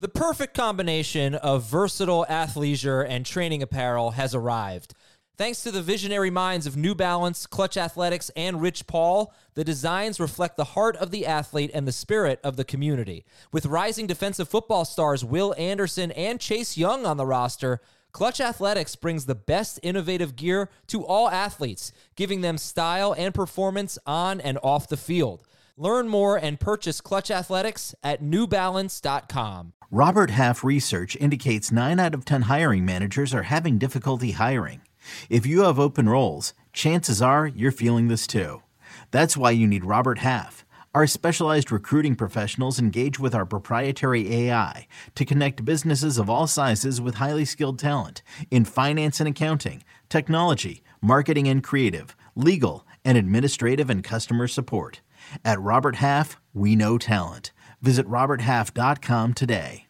The perfect combination of versatile athleisure and training apparel has arrived. Thanks to the visionary minds of New Balance, Clutch Athletics, and Rich Paul, the designs reflect the heart of the athlete and the spirit of the community. With rising defensive football stars Will Anderson and Chase Young on the roster, Clutch Athletics brings the best innovative gear to all athletes, giving them style and performance on and off the field. Learn more and purchase Clutch Athletics at newbalance.com. Robert Half research indicates 9 out of 10 hiring managers are having difficulty hiring. If you have open roles, chances are you're feeling this too. That's why you need Robert Half. Our specialized recruiting professionals engage with our proprietary AI to connect businesses of all sizes with highly skilled talent in finance and accounting, technology, marketing and creative, legal, and administrative and customer support. At Robert Half, we know talent. Visit roberthalf.com today.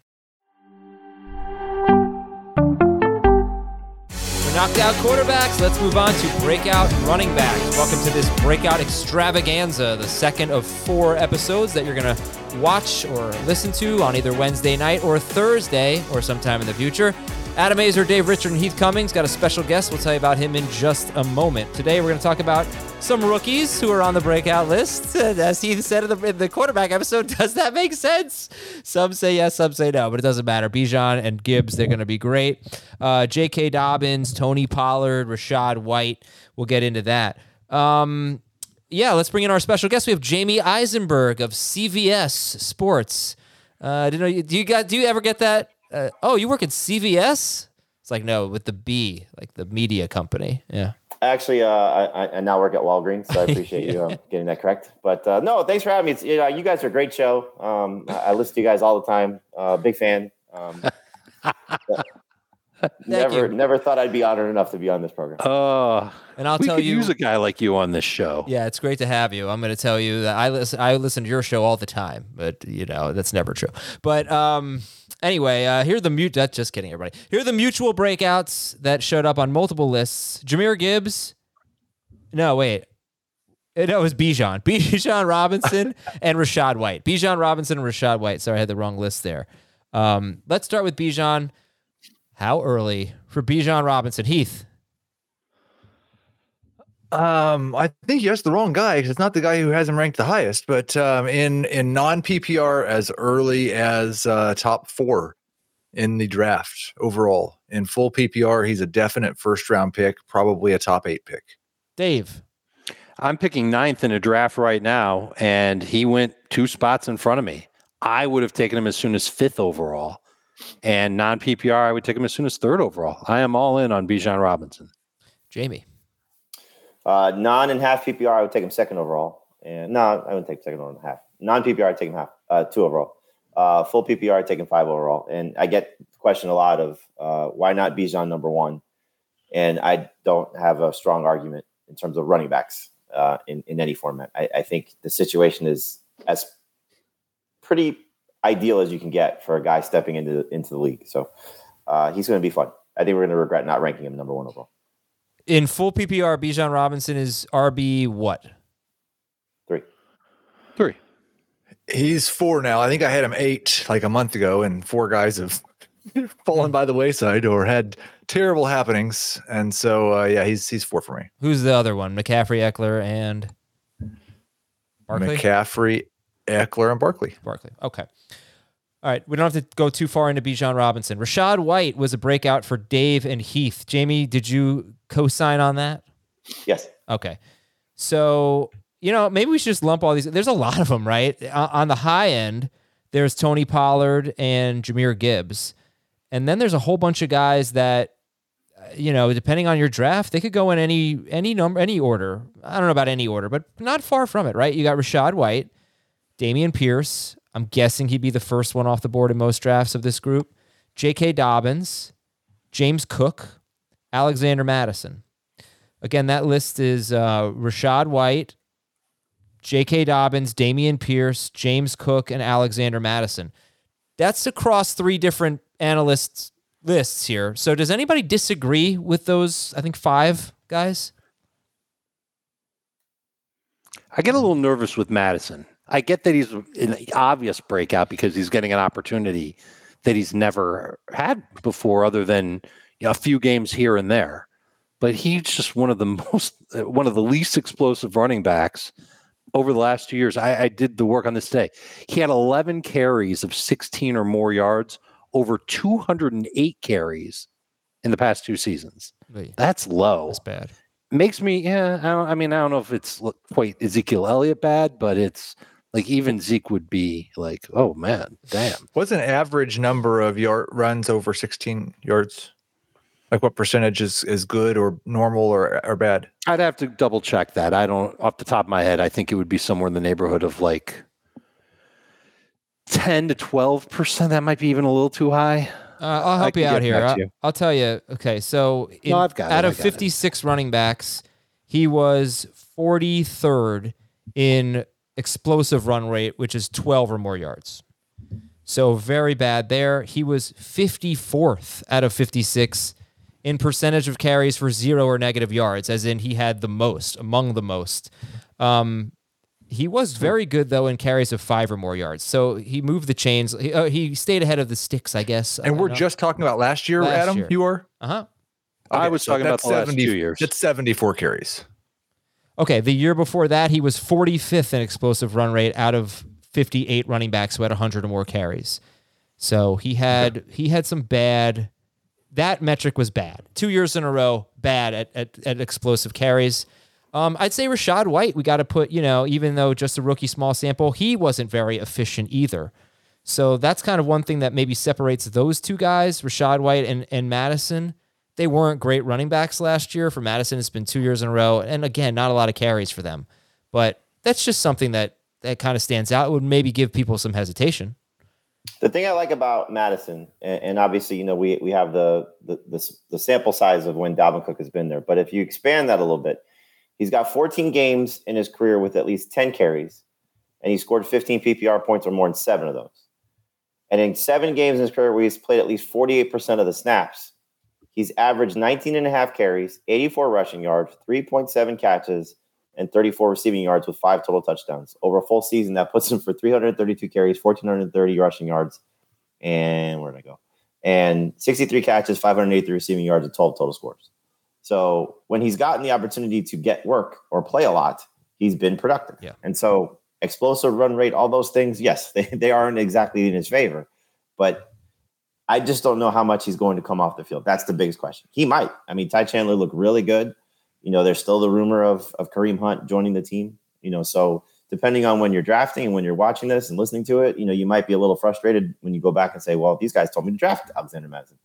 We knocked out quarterbacks. Let's move on to breakout running backs. Welcome to this breakout extravaganza, the second of 4 episodes that you're going to watch or listen to on either Wednesday night or Thursday or sometime in the future. Adam Azer, Dave Richard, and Heath Cummings got a special guest. We'll tell you about him in just a moment. Today, we're going to talk about some rookies who are on the breakout list. As Heath said in the quarterback episode, does that make sense? Some say yes, some say no, but it doesn't matter. Bijan and Gibbs, they're going to be great. J.K. Dobbins, Tony Pollard, Rachaad White. We'll get into that. Let's bring in our special guest. We have Jamie Eisenberg of CVS Sports. Do you ever get that? You work at CVS? It's like, no, with the B, like the media company. Yeah. Actually, I now work at Walgreens, so I appreciate you getting that correct. But no, thanks for having me. You guys are a great show. I listen to you guys all the time. Big fan. Never thought I'd be honored enough to be on this program. And I'll we tell could you, use a guy like you on this show. Yeah, it's great to have you. I'm going to tell you that I listen to your show all the time, but that's never true. But anyway, here are the just kidding, everybody. Here are the mutual breakouts that showed up on multiple lists. Jahmyr Gibbs. No, wait. No, it was Bijan Robinson and Rachaad White. Bijan Robinson and Rachaad White. Sorry, I had the wrong list there. Let's start with Bijan. How early for Bijan Robinson? Heath. I think you asked the wrong guy because it's not the guy who has him ranked the highest, but in non-PPR as early as top 4 in the draft overall. In full PPR, he's a definite first-round pick, probably a top 8 pick. Dave. I'm picking 9th in a draft right now, and he went 2 spots in front of me. I would have taken him as soon as 5th overall. And non-PPR, I would take him as soon as 3rd overall. I am all in on Bijan Robinson. Jamie. Non and half PPR, I would take him 2nd overall. And no, I wouldn't take 2nd overall and half. Non-PPR, I'd take him 2 overall. Full PPR, I'd take him 5 overall. And I get questioned a lot of why not Bijan number 1? And I don't have a strong argument in terms of running backs in any format. I think the situation is as pretty ideal as you can get for a guy stepping into the league. So he's going to be fun. I think we're going to regret not ranking him number 1 overall. In full PPR, Bijan Robinson is RB what? 3. He's 4 now. I think I had him 8 like a month ago, and 4 guys have fallen by the wayside or had terrible happenings. And so, he's 4 for me. Who's the other one? McCaffrey, Eckler, and Barkley? McCaffrey, Eckler, and Barkley. Okay. All right. We don't have to go too far into Bijan Robinson. Rachaad White was a breakout for Dave and Heath. Jamie, did you co-sign on that? Yes. Okay. So, maybe we should just lump all these. There's a lot of them, right? On the high end, there's Tony Pollard and Jahmyr Gibbs. And then there's a whole bunch of guys that, depending on your draft, they could go in any number, any order. I don't know about any order, but not far from it, right? You got Rachaad White, Dameon Pierce. I'm guessing he'd be the first one off the board in most drafts of this group. J.K. Dobbins, James Cook, Alexander Mattison. Again, that list is Rachaad White, J.K. Dobbins, Dameon Pierce, James Cook, and Alexander Mattison. That's across 3 different analysts' lists here. So does anybody disagree with those, I think, 5 guys? I get a little nervous with Mattison. I get that he's an obvious breakout because he's getting an opportunity that he's never had before, other than a few games here and there. But he's just one of the least explosive running backs over the last 2 years. I did the work on this today. He had 11 carries of 16 or more yards over 208 carries in the past 2 seasons. That's low. That's bad. Makes me, I don't know if it's quite Ezekiel Elliott bad, but it's like even Zeke would be like, oh man, damn. What's an average number of yard runs over 16 yards? Like what percentage is good or normal or bad? I'd have to double check that. I don't, off the top of my head, I think it would be somewhere in the neighborhood of like 10 to 12%. That might be even a little too high. I'll help you out here. I'll tell you. Okay, so out of 56 running backs, he was 43rd in explosive run rate, which is 12 or more yards. So very bad there. He was 54th out of 56 in percentage of carries for 0 or negative yards, as in he had the most, among the most. He was very good, though, in carries of 5 or more yards. So he moved the chains. He stayed ahead of the sticks, I guess. And we're just talking about last year, Adam? You are? Uh-huh. Okay, I was talking about the last 2 years. That's 74 carries. Okay, the year before that, he was 45th in explosive run rate out of 58 running backs who had 100 or more carries. So he had some bad. That metric was bad. 2 years in a row, bad at explosive carries. I'd say Rachaad White, we got to put, even though just a rookie small sample, he wasn't very efficient either. So that's kind of one thing that maybe separates those two guys, Rachaad White and Madison. They weren't great running backs last year. For Madison, it's been 2 years in a row. And again, not a lot of carries for them. But that's just something that kind of stands out. It would maybe give people some hesitation. The thing I like about Madison, and obviously, we have the sample size of when Dalvin Cook has been there. But if you expand that a little bit, he's got 14 games in his career with at least 10 carries, and he scored 15 PPR points or more in 7 of those. And in 7 games in his career where he's played at least 48% of the snaps, he's averaged 19.5 carries, 84 rushing yards, 3.7 catches, and 34 receiving yards with 5 total touchdowns. Over a full season, that puts him for 332 carries, 1,430 rushing yards, and where did I go? And 63 catches, 583 receiving yards, and 12 total scores. So when he's gotten the opportunity to get work or play a lot, he's been productive. Yeah. And so explosive run rate, all those things, yes, they aren't exactly in his favor. But I just don't know how much he's going to come off the field. That's the biggest question. He might. I mean, Ty Chandler looked really good. There's still the rumor of Kareem Hunt joining the team. So depending on when you're drafting and when you're watching this and listening to it, you might be a little frustrated when you go back and say, well, these guys told me to draft Alexander Madison.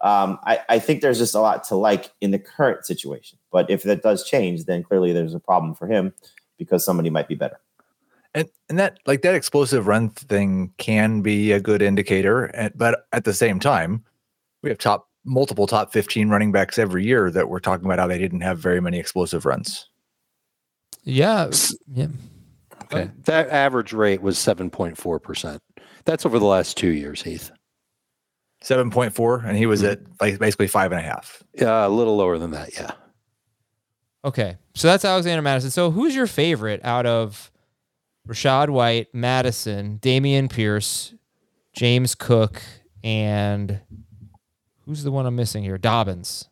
I think there's just a lot to like in the current situation. But if that does change, then clearly there's a problem for him because somebody might be better. And that explosive run thing can be a good indicator. But at the same time, we have multiple top 15 running backs every year that we're talking about how they didn't have very many explosive runs. Yeah. Okay. That average rate was 7.4%. That's over the last 2 years, Heath. 7.4, and he was at basically 5.5. Yeah, a little lower than that. Yeah. Okay, so that's Alexander Madison. So who's your favorite out of Rachaad White, Madison, Dameon Pierce, James Cook, and who's the one I'm missing here? Dobbins.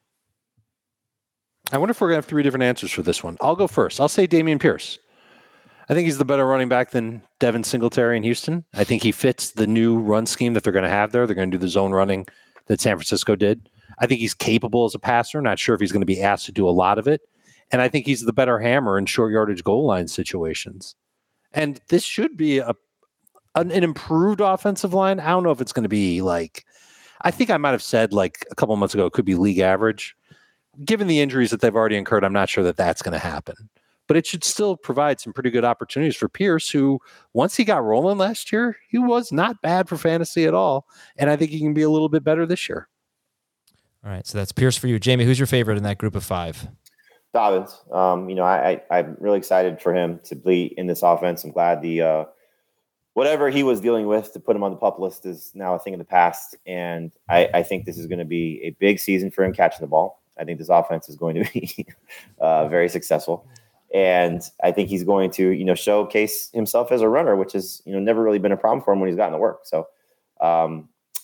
I wonder if we're going to have 3 different answers for this one. I'll go first. I'll say Dameon Pierce. I think he's the better running back than Devin Singletary in Houston. I think he fits the new run scheme that they're going to have there. They're going to do the zone running that San Francisco did. I think he's capable as a passer. Not sure if he's going to be asked to do a lot of it. And I think he's the better hammer in short yardage goal line situations. And this should be an improved offensive line. I don't know if it's going to be I think I might have said a couple months ago, it could be league average. Given the injuries that they've already incurred, I'm not sure that that's going to happen. But it should still provide some pretty good opportunities for Pierce, who, once he got rolling last year, he was not bad for fantasy at all. And I think he can be a little bit better this year. All right, so that's Pierce for you. Jamie, who's your favorite in that group of 5? Dobbins. I'm really excited for him to be in this offense. I'm glad the whatever he was dealing with to put him on the PUP list is now a thing of the past. And I think this is going to be a big season for him catching the ball. I think this offense is going to be very successful. And I think he's going to, showcase himself as a runner, which has, never really been a problem for him when he's gotten to work. So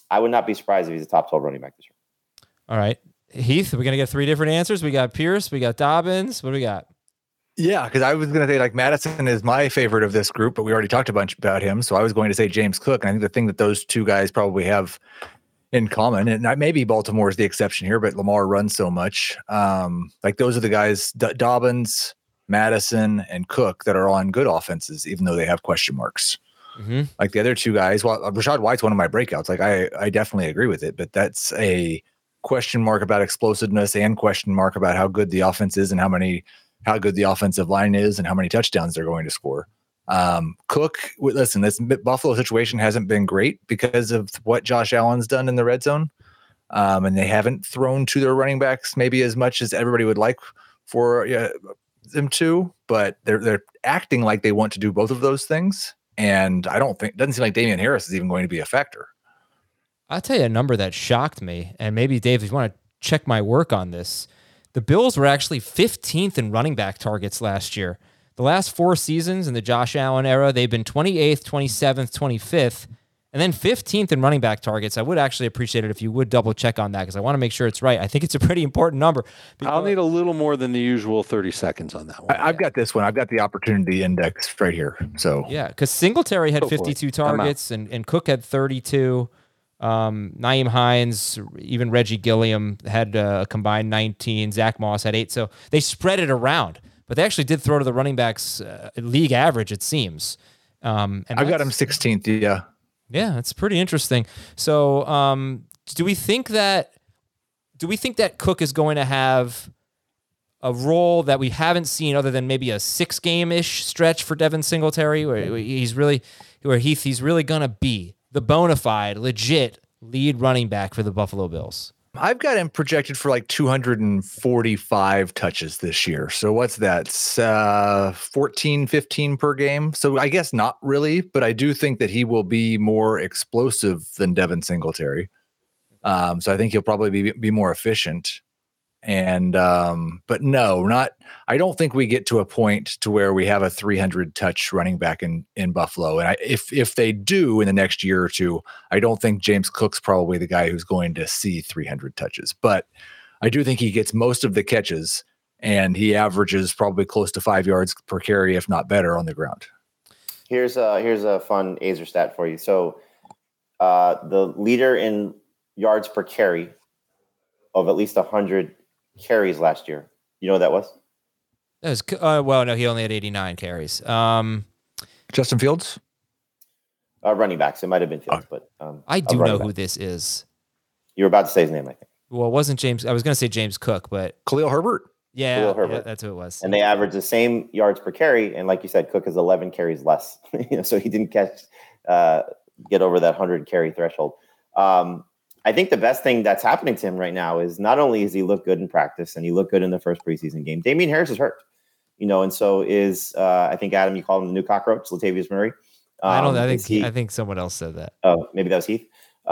I would not be surprised if he's a top 12 running back this year. All right. Heath, we're going to get 3 different answers. We got Pierce, we got Dobbins. What do we got? Yeah, because I was going to say like Madison is my favorite of this group, but we already talked a bunch about him. So I was going to say James Cook. And I think the thing that those two guys probably have in common, and maybe Baltimore is the exception here, but Lamar runs so much. Like those are the guys, Dobbins, Madison, and Cook that are on good offenses, even though they have question marks. Mm-hmm. Like the other two guys, well, Rachaad White's one of my breakouts. Like I definitely agree with it, but that's a question mark about explosiveness and question mark about how good the offense is and how good the offensive line is and how many touchdowns they're going to score. Cook, listen, this Buffalo situation hasn't been great because of what Josh Allen's done in the red zone. And they haven't thrown to their running backs maybe as much as everybody would like for them to, but they're acting like they want to do both of those things. And doesn't seem like Damian Harris is even going to be a factor. I'll tell you a number that shocked me, and maybe Dave, if you want to check my work on this, the Bills were actually 15th in running back targets last year. The last 4 seasons in the Josh Allen era, they've been 28th, 27th, 25th, and then 15th in running back targets. I would actually appreciate it if you would double check on that because I want to make sure it's right. I think it's a pretty important number. I'll need a little more than the usual 30 seconds on that one. I've got this one. I've got the opportunity index right here. So yeah, because Singletary had 52 targets and Cook had 32. Nyheim Hines, even Reggie Gilliam had a combined 19. Zach Moss had 8. So they spread it around, but they actually did throw to the running backs league average, it seems. And I've got him 16th. Yeah. Yeah, that's pretty interesting. So do we think that Cook is going to have a role that we haven't seen other than maybe a 6-game-ish stretch for Devin Singletary, where he's really going to be the bona fide, legit lead running back for the Buffalo Bills? I've got him projected for like 245 touches this year. So what's that? 14, 15 per game. So I guess not really, but I do think that he will be more explosive than Devin Singletary. So I think he'll probably be more efficient. And, but no, I don't think we get to a point to where we have a 300 touch running back in Buffalo. And if they do in the next year or two, I don't think James Cook's probably the guy who's going to see 300 touches, but I do think he gets most of the catches and he averages probably close to 5 yards per carry, if not better, on the ground. Here's a fun Azer stat for you. So, the leader in yards per carry of at least 100 carries last year. You know what that was? That was well, no, he only had 89 carries. Justin Fields? Running backs. It might have been Fields, but I do know who this is. You were about to say his name, I think. Well, it wasn't James. I was going to say James Cook, but Khalil Herbert. Yeah, Khalil Herbert. Yeah, that's who it was. And they averaged the same yards per carry, and like you said, Cook is 11 carries less. So he didn't get over that 100 carry threshold. I think the best thing that's happening to him right now is not only does he look good in practice and he looked good in the first preseason game, Damian Harris is hurt, and so is, I think, Adam, you called him the new cockroach, Latavius Murray. I think someone else said that. Oh, maybe that was Heath.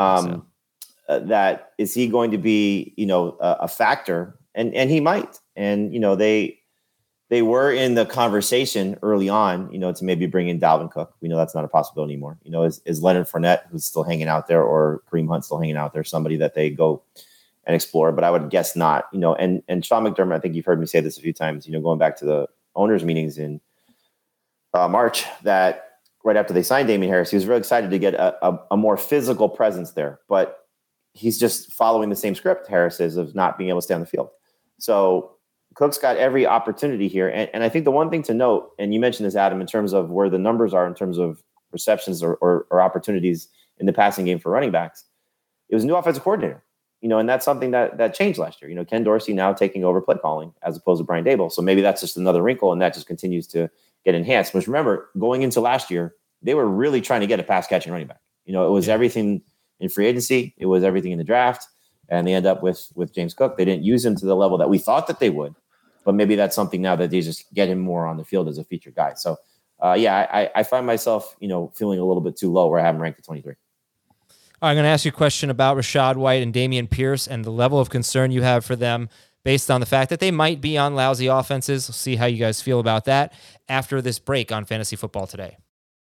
That is he going to be, a factor, and he might, and, they were in the conversation early on, to maybe bring in Dalvin Cook. We know that's not a possibility anymore. Is Leonard Fournette, who's still hanging out there, or Kareem Hunt still hanging out there, somebody that they go and explore? But I would guess not. And Sean McDermott, I think you've heard me say this a few times. Going back to the owners' meetings in March, that right after they signed Damian Harris, he was really excited to get a more physical presence there. But he's just following the same script Harris is of not being able to stay on the field. So Cook's got every opportunity here. And I think the one thing to note, and you mentioned this, Adam, in terms of where the numbers are in terms of receptions or opportunities in the passing game for running backs, it was a new offensive coordinator, and that's something that changed last year. Ken Dorsey now taking over play calling as opposed to Brian Daboll. So maybe that's just another wrinkle, and that just continues to get enhanced. But remember, going into last year, they were really trying to get a pass catching running back. It was everything in free agency. It was everything in the draft. And they end up with James Cook. They didn't use him to the level that we thought that they would. But maybe that's something now that they just get him more on the field as a featured guy. So, I find myself, feeling a little bit too low where I have him ranked at 23. I'm going to ask you a question about Rachaad White and Dameon Pierce and the level of concern you have for them based on the fact that they might be on lousy offenses. We'll see how you guys feel about that after this break on Fantasy Football Today.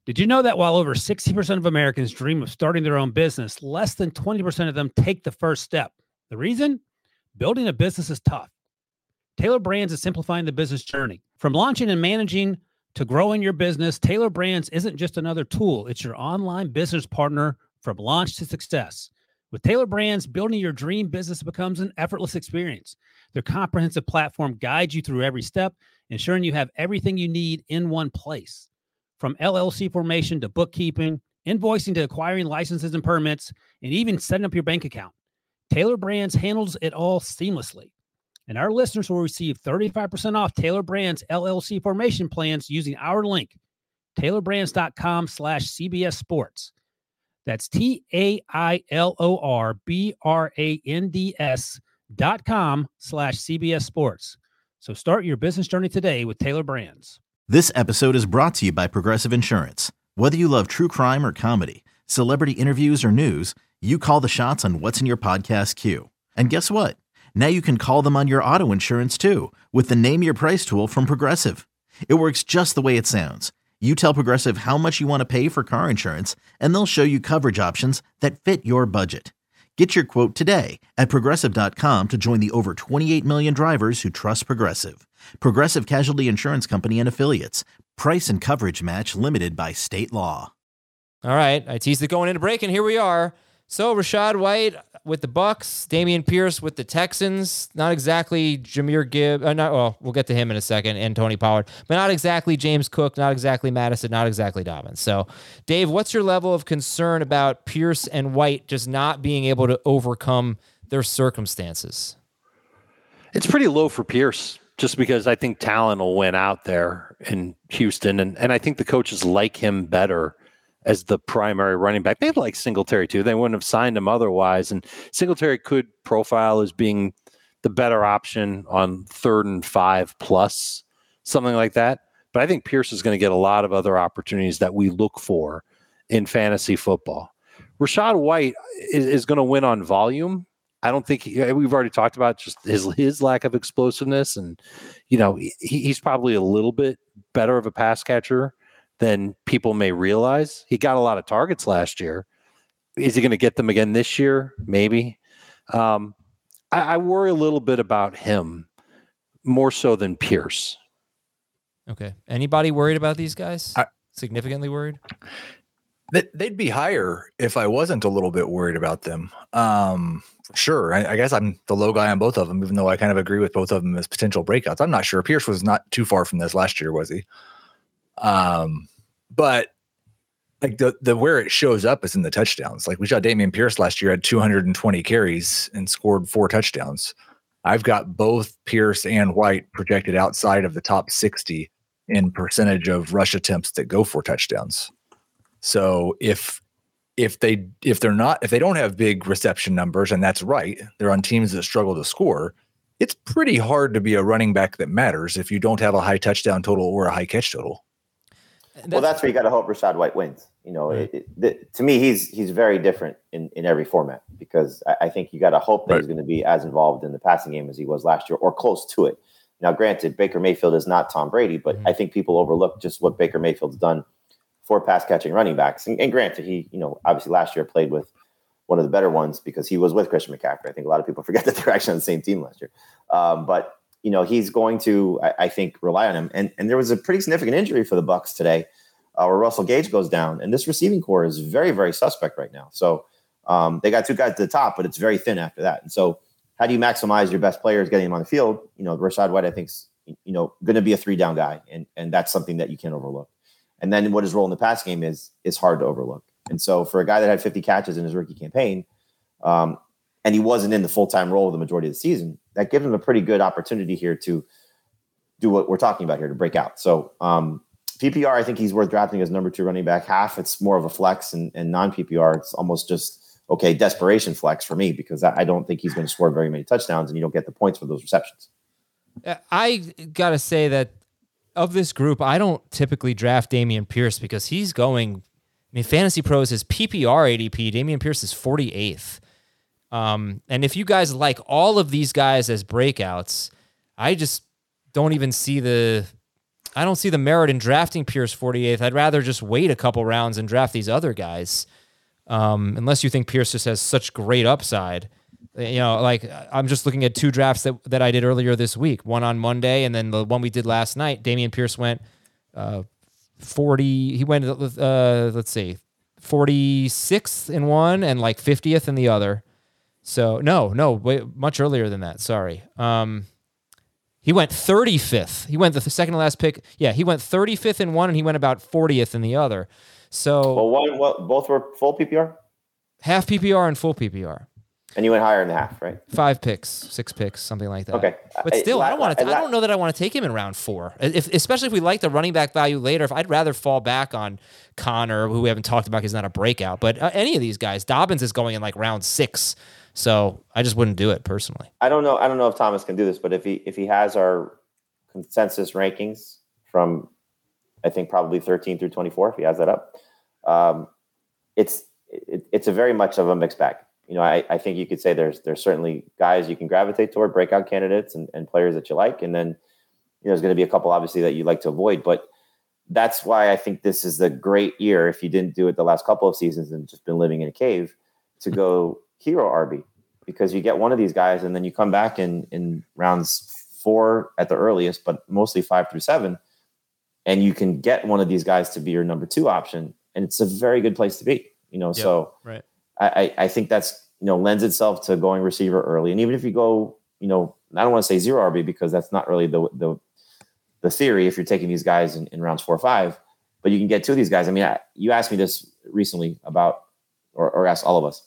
Did you know that while over 60% of Americans dream of starting their own business, less than 20% of them take the first step? The reason? Building a business is tough. Taylor Brands is simplifying the business journey. From launching and managing to growing your business, Taylor Brands isn't just another tool. It's your online business partner from launch to success. With Taylor Brands, building your dream business becomes an effortless experience. Their comprehensive platform guides you through every step, ensuring you have everything you need in one place. From LLC formation to bookkeeping, invoicing to acquiring licenses and permits, and even setting up your bank account, Taylor Brands handles it all seamlessly. And our listeners will receive 35% off Taylor Brands LLC formation plans using our link, taylorbrands.com/CBS Sports. That's TAILORBRANDS.com/CBS Sports. So start your business journey today with Taylor Brands. This episode is brought to you by Progressive Insurance. Whether you love true crime or comedy, celebrity interviews or news, you call the shots on what's in your podcast queue. And guess what? Now you can call them on your auto insurance too with the Name Your Price tool from Progressive. It works just the way it sounds. You tell Progressive how much you want to pay for car insurance, and they'll show you coverage options that fit your budget. Get your quote today at Progressive.com to join the over 28 million drivers who trust Progressive. Progressive Casualty Insurance Company and Affiliates. Price and coverage match limited by state law. All right, I teased it going into break, and here we are. So Rachaad White with the Bucks, Dameon Pierce with the Texans. Not exactly Jahmyr Gibbs. We'll get to him in a second, and Tony Pollard. But not exactly James Cook, not exactly Madison, not exactly Dobbins. So, Dave, what's your level of concern about Pierce and White just not being able to overcome their circumstances? It's pretty low for Pierce, just because I think talent will win out there in Houston. And I think the coaches like him better as the primary running back. Maybe like Singletary too. They wouldn't have signed him otherwise. And Singletary could profile as being the better option on 3rd and 5+, something like that. But I think Pierce is going to get a lot of other opportunities that we look for in fantasy football. Rachaad White is going to win on volume. I don't think we've already talked about just his lack of explosiveness. And, he's probably a little bit better of a pass catcher than people may realize. He got a lot of targets last year. Is he going to get them again this year? Maybe. I worry a little bit about him more so than Pierce. Okay. Anybody worried about these guys? Significantly worried? They'd be higher if I wasn't a little bit worried about them. For sure. I guess I'm the low guy on both of them, even though I kind of agree with both of them as potential breakouts. I'm not sure. Pierce was not too far from this last year, was he? But like the where it shows up is in the touchdowns. Like we saw Dameon Pierce last year had 220 carries and scored 4 touchdowns. I've got both Pierce and White projected outside of the top 60 in percentage of rush attempts that go for touchdowns. So if they don't have big reception numbers, and that's right, they're on teams that struggle to score, it's pretty hard to be a running back that matters if you don't have a high touchdown total or a high catch total. Well, that's where you got to hope Rachaad White wins. To me, he's very different in every format, because I think you got to hope that he's going to be as involved in the passing game as he was last year or close to it. Now, granted, Baker Mayfield is not Tom Brady, but I think people overlook just what Baker Mayfield's done for pass catching running backs. And granted, he, obviously last year played with one of the better ones because he was with Christian McCaffrey. I think a lot of people forget that they're actually on the same team last year. But he's going to, I think, rely on him. And there was a pretty significant injury for the Bucs today where Russell Gage goes down. And this receiving core is very, very suspect right now. So they got 2 guys at the top, but it's very thin after that. And so how do you maximize your best players getting them on the field? Rachaad White, I think, is, going to be a 3-down guy. And that's something that you can't overlook. And then what his role in the pass game is hard to overlook. And so for a guy that had 50 catches in his rookie campaign, and he wasn't in the full-time role the majority of the season, that gives him a pretty good opportunity here to do what we're talking about here, to break out. So PPR, I think he's worth drafting as number 2 running back. Half, it's more of a flex, and non-PPR, it's almost just, desperation flex for me, because I don't think he's going to score very many touchdowns, and you don't get the points for those receptions. I got to say that of this group, I don't typically draft Dameon Pierce because he's going, Fantasy Pros is PPR ADP. Dameon Pierce is 48th. And if you guys like all of these guys as breakouts, I just don't even see the I don't see the merit in drafting Pierce 48th. I'd rather just wait a couple rounds and draft these other guys. Unless you think Pierce just has such great upside. Like I'm just looking at 2 drafts that I did earlier this week, one on Monday and then the one we did last night. Dameon Pierce went 40. He went, let's see, 46th in one and like 50th in the other. So no, much earlier than that. Sorry. He went 35th. He went the second to last pick. Yeah, he went 35th in one and he went about 40th in the other. So both were full PPR? Half PPR and full PPR. And you went higher in the half, right? 5 picks, 6 picks, something like that. Okay, but still, I don't know that I want to take him in round 4. Especially if we like the running back value later. If I'd rather fall back on Connor, who we haven't talked about because he's not a breakout. But any of these guys, Dobbins is going in like round 6, so I just wouldn't do it personally. I don't know if Thomas can do this, but if he has our consensus rankings from, I think probably 13 through 24, if he has that up, it's a very much of a mixed bag. I think you could say there's certainly guys you can gravitate toward, breakout candidates and players that you like. And then, there's going to be a couple obviously that you like to avoid, but that's why I think this is a great year. If you didn't do it the last couple of seasons and just been living in a cave, to go hero RB, because you get one of these guys and then you come back in rounds 4 at the earliest, but mostly 5 through 7. And you can get one of these guys to be your number 2 option. And it's a very good place to be, Yep, so right. I think that's, lends itself to going receiver early. And even if you go, I don't want to say 0 RB because that's not really the theory if you're taking these guys in rounds 4 or 5, but you can get 2 of these guys. I mean, you asked me this recently about, or asked all of us,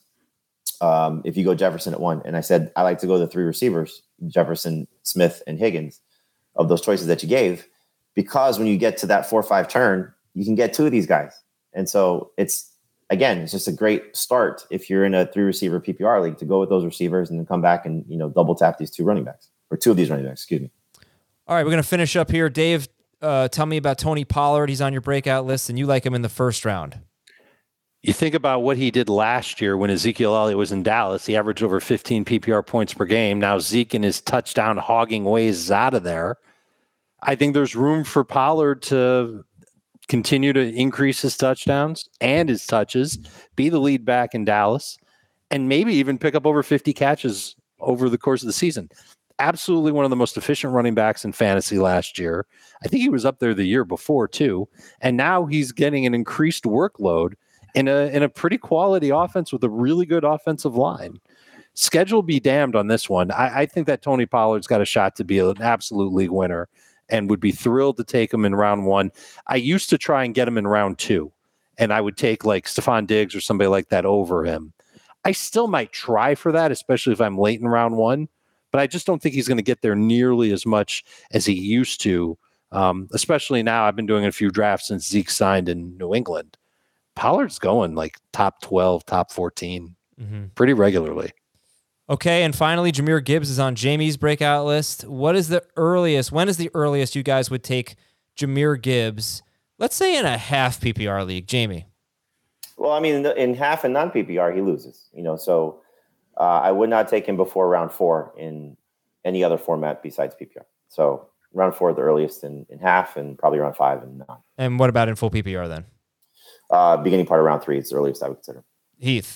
if you go Jefferson at 1, and I said, I like to go the 3 receivers, Jefferson, Smith, and Higgins, of those choices that you gave, because when you get to that 4-5 turn, you can get 2 of these guys. And so it's just a great start if you're in a 3 receiver PPR league to go with those receivers and then come back and, double tap these 2 running backs, or 2 of these running backs, excuse me. All right, we're going to finish up here. Dave, tell me about Tony Pollard. He's on your breakout list and you like him in the first round. You think about what he did last year when Ezekiel Elliott was in Dallas. He averaged over 15 PPR points per game. Now Zeke in his touchdown hogging ways is out of there. I think there's room for Pollard to continue to increase his touchdowns and his touches, be the lead back in Dallas, and maybe even pick up over 50 catches over the course of the season. Absolutely one of the most efficient running backs in fantasy last year. I think he was up there the year before too. And now he's getting an increased workload in a pretty quality offense with a really good offensive line. Schedule be damned on this one. I think that Tony Pollard's got a shot to be an absolute league winner and would be thrilled to take him in round 1. I used to try and get him in round 2, and I would take like Stephon Diggs or somebody like that over him. I still might try for that, especially if I'm late in round 1, but I just don't think he's going to get there nearly as much as he used to, especially now. I've been doing a few drafts since Zeke signed in New England. Pollard's going like top 12, top 14 pretty regularly. Okay, and finally, Jahmyr Gibbs is on Jamie's breakout list. When is the earliest you guys would take Jahmyr Gibbs, let's say in a half PPR league, Jamie? Well, I mean, in half and non-PPR, he loses, so I would not take him before round 4 in any other format besides PPR. So round 4 the earliest in half, and probably round 5 in non. And what about in full PPR then? Beginning part of round 3 is the earliest I would consider. Heath.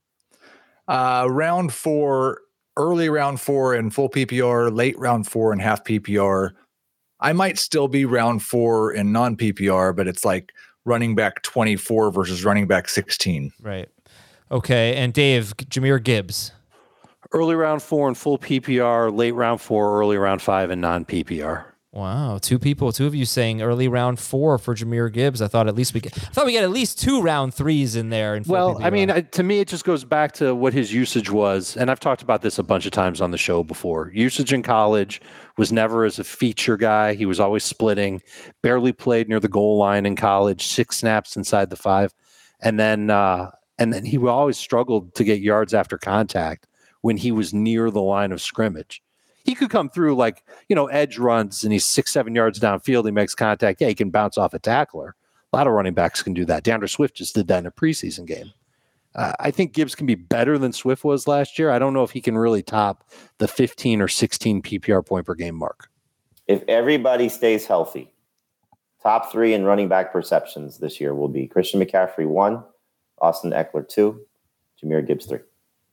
Round 4, early round 4 in full PPR, late round 4 in half PPR. I might still be round 4 in non PPR, but it's like running back 24 versus running back 16. Right. Okay. And Dave, Jahmyr Gibbs. Early round 4 in full PPR, late round 4, early round 5 in non PPR. Wow, 2 of you saying early round 4 for Jahmyr Gibbs. I thought we got at least 2 round 3s in there. I mean, to me, it just goes back to what his usage was, and I've talked about this a bunch of times on the show before. Usage in college was never as a feature guy. He was always splitting, barely played near the goal line in college, 6 snaps inside the 5, and then he always struggled to get yards after contact when he was near the line of scrimmage. He could come through like, edge runs and he's 6-7 yards downfield. He makes contact. Yeah, he can bounce off a tackler. A lot of running backs can do that. DeAndre Swift just did that in a preseason game. I think Gibbs can be better than Swift was last year. I don't know if he can really top the 15 or 16 PPR point per game mark. If everybody stays healthy top 3 in running back perceptions this year will be Christian McCaffrey 1, Austin Eckler 2, Jahmyr Gibbs 3.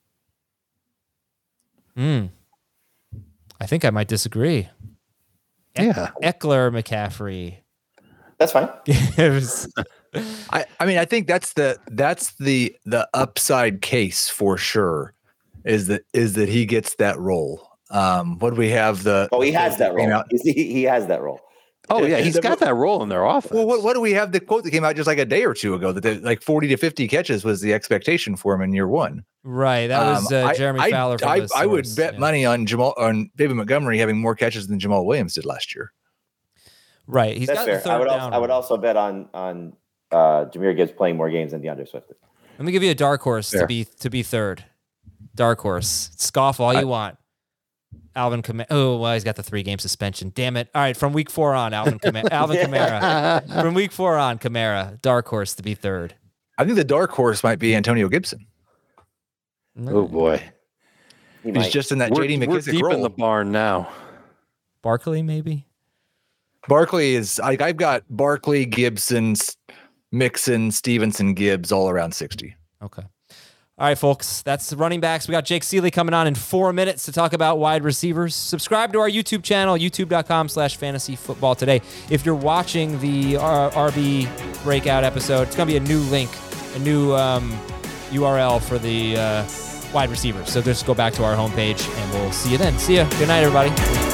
I think I might disagree. Yeah. Eckler, McCaffrey. That's fine. Gibbs. I mean, I think that's the upside case for sure. Is that he gets that role? What do we have? He has that role. He has that role. Oh yeah, he's got that role in their offense. Well, what do we have? The quote that came out just like a day or two ago that like 40 to 50 catches was the expectation for him in year 1. Right, that was Jeremy Fowler. I would bet money on David Montgomery having more catches than Jamal Williams did last year. Right, That's fair. I would also bet on Jahmyr Gibbs playing more games than DeAndre Swift. Let me give you a dark horse to be third. Dark horse. Scoff all you want. Alvin Kamara. Oh, well, he's got the 3-game suspension. Damn it. All right, from week 4 on, Alvin Kamara. From week 4 on, Kamara. Dark horse to be third. I think the dark horse might be Antonio Gibson. Oh, boy. He's just in that J.D. McKissic We're deep role. in the barn now. Barkley, maybe? Barkley is... I've got Barkley, Gibson, Mixon, Stevenson, Gibbs all around 60. Okay. All right, folks, that's the running backs. We got Jake Seeley coming on in 4 minutes to talk about wide receivers. Subscribe to our YouTube channel, youtube.com/fantasyfootball today. If you're watching the RB breakout episode, it's going to be a new link, a new URL for the wide receivers. So just go back to our homepage, and we'll see you then. See ya. Good night, everybody.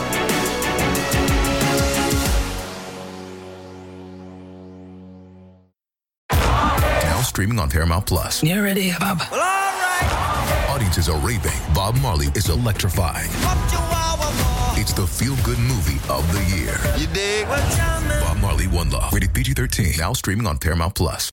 Streaming on Paramount Plus. You ready, Bob? Well, all right. Audiences are raving. Bob Marley is electrifying. It's the feel-good movie of the year. You dig? Bob Marley, One Love. Rated PG-13. Now streaming on Paramount Plus.